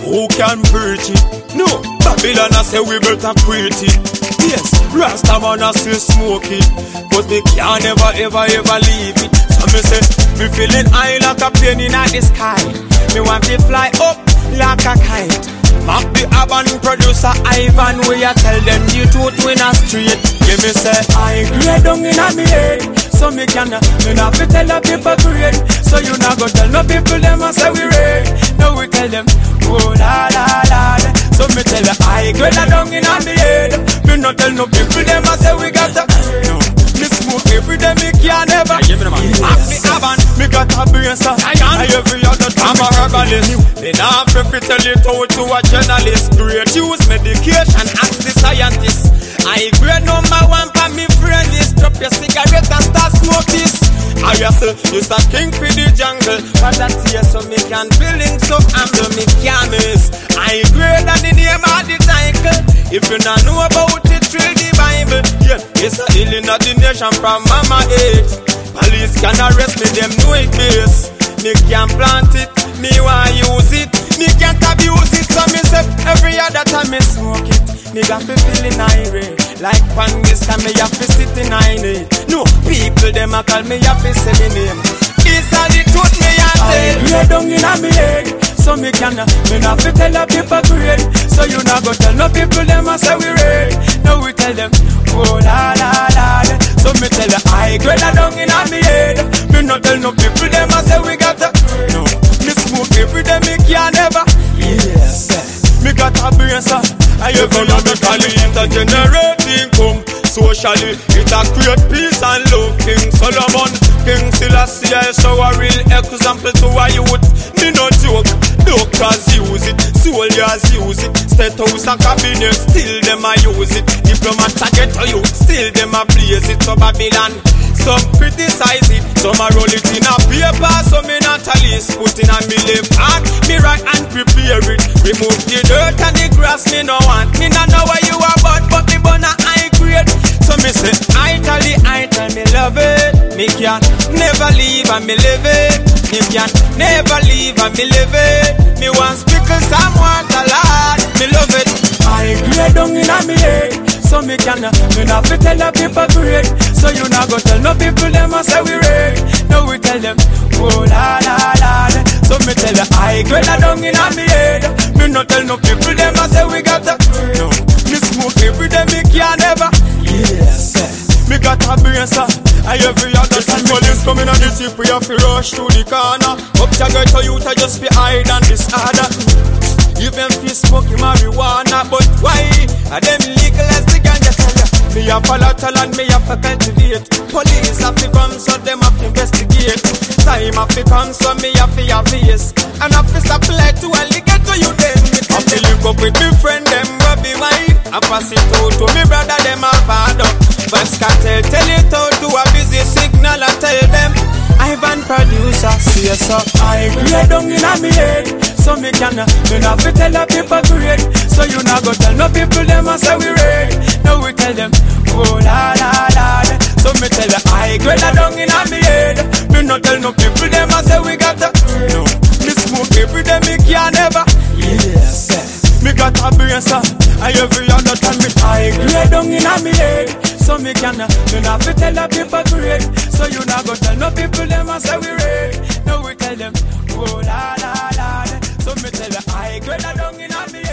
who can preach it? No, Babylon I say we better quit it. Yes, Rastaman I still smoke it, cause they can't ever leave it. So me say, me feeling high like a plane in the sky. Me want to fly up like a kite. Map the urban producer Ivan, where you tell them the truth when I straight. Give me say, I grade down in a me head, so me can not to tell the people grade. So you not go tell no people them I say we read. No we tell them, oh la la la. So me tell the I grade down in a me head. Me not tell no people them I say we got the no. Me smoke every day, me can't never. Up the urban, me got a brain so I every other time I'm a herbalist. Me not have to tell it out to a journalist. Great use medication, ask the scientist. I grade number one for me friend is drop your cigarette and start smoke this. I say, you a king for the jungle, but that's here so me can feeling so handle me can't miss. I grade and the name of the title. If you not know about it, read the Bible. Yeah, it's a healing of the nation from mama age. Police can arrest me, them know it base. Me can plant it, me want use it. Me can't abuse it, so me say every other time me smoke it. Me got to feeling irate. Like pan this time me have to sit in it. No, people them a call me have to say the name. This are the truth me a tell. I grade down in a me head, so me can me not fi tell the people grade. So you not go tell no people them a say we read. No we tell them, oh la la la. So me tell the I grade down in a me head. Me not tell no people them a say we got the no. Me smoke every day me can't never. Yes, me got a brain so I economically intergenerating come. Socially, it a create peace and love. King Solomon, King Selassie, so a real example to a youth. Me no joke, doctors use it, soldiers use it, state house and cabinet, still them a use it. Diplomats a get to you, still them a blaze it. So Babylon, some criticize it, some a roll it in a paper, so me not a list. Put in a me left hand, me right hand prepare it. Remove the dirt and the grass me no want. Me not know where you are but me born a high grade. So me say, I tell me love it. Me can never leave and me live it. Me can never leave and me live it. Me want speakle some water, Lord. Me love it. I grade down in a me head, so me can me not fi tell the people grade. So you not go tell no people them a say we read. No we tell them, oh la la la. So me tell the I grade down in a me head. Me not tell no people them a say we got the no. Me smoke every day, me can't never. Yes, me got a brain so I every other time police coming on the tip, we have to rush to the corner. Up to get to youth, I just be hide and disorder. Even fi smoking marijuana, but why? Are them legalize the ganja tell ya? Me a volatile and me a for cultivate. Police have to come so them have to investigate. Time have to come so me have to have face. And have to supply to alligator to you then. I feel link up with me friend them Bobby White. I pass it out to me brother them a father. Vibes Cartel tell it out to a busy signal. I tell them Ivan producer see us up. I grade down in a me head, so me can me not fi tell the people grade. So you not go tell no people them a say we read. No we tell them, oh la la la. So me tell the I grade down in a me head. Me not tell no people them a say we got the no. Me smoke every day me can't never. Yes, me got a brain so I every other time me I grade down in a me head. So me can me not fi tell the people grade. So you not go tell no people them a say we read. No we tell them, oh la la la. So me tell the I grade down in a me